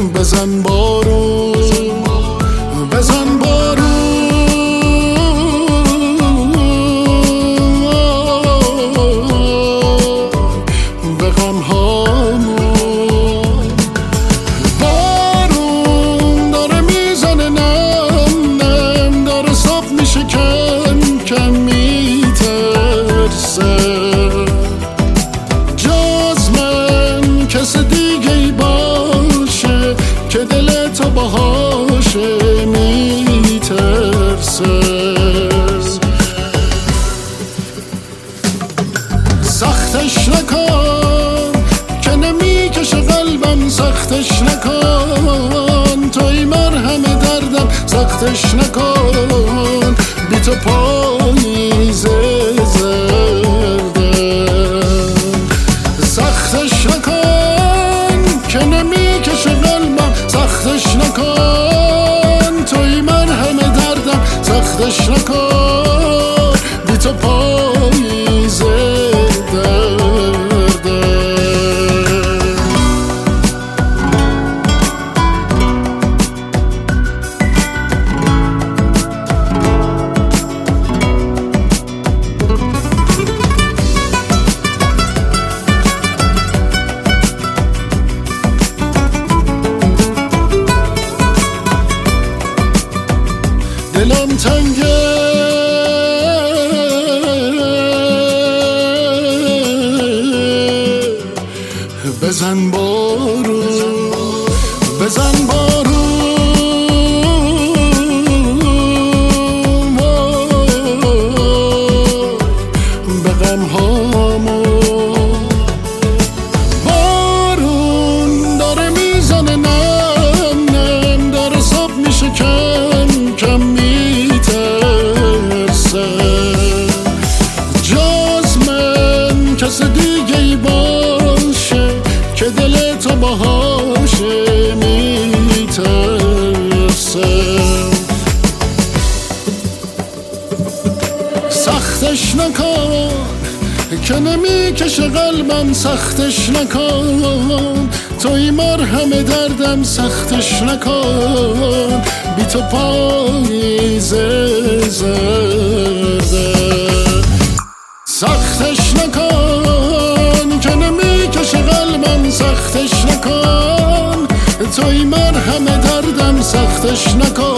بزن بارون، بزن بارون، به غمهامون. بارون داره میزنه نم نم، داره صاف میشه کم کم میترسه. جز من کس دیگه ای باشه که دل تو باهاشه میترسه. سختش نکن که نمیکشه قلبم، سختش نکن توی مرهم دردم، سختش نکن بی تو پاییز زرده. سختش نکن که نمیکشه قلبم، سختش نکن توی مرهم دردم، سختش نکن بی تو پاییز درده. دلم تنگه بزن بارون، بزن بارون، به غمهامون. بارون داره میزنه نم نم، داره صاف میشه کم کم میترسه. جز من کس دیگه ای باشه که دل تو باهاشه میترسه. سختش نکن که نمیکشه قلبم، سختش نکن توی مرهم دردم، سختش نکن بی تو پاییز زرده. سختش نکن که نمیکشه قلبم، سختش نکن توی مرهم دردم، سختش نکن